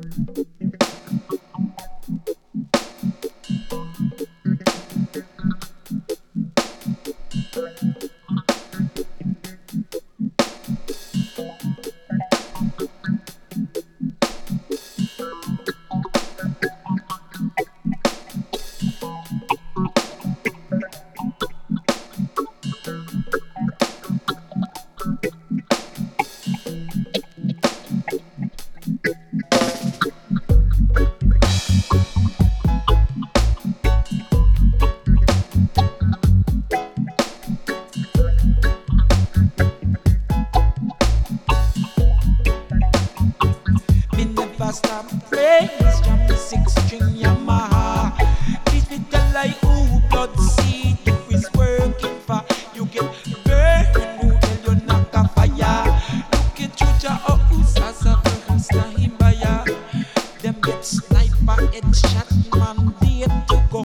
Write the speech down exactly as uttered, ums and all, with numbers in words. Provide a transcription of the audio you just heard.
Me never stop praise from the six string Yamaha. Please me tell I who blood seed you is working for. You get burned who tell you knock a fire. Look at Chucha or Usasa versus Himbaya. Them get sniper headshot man dead to go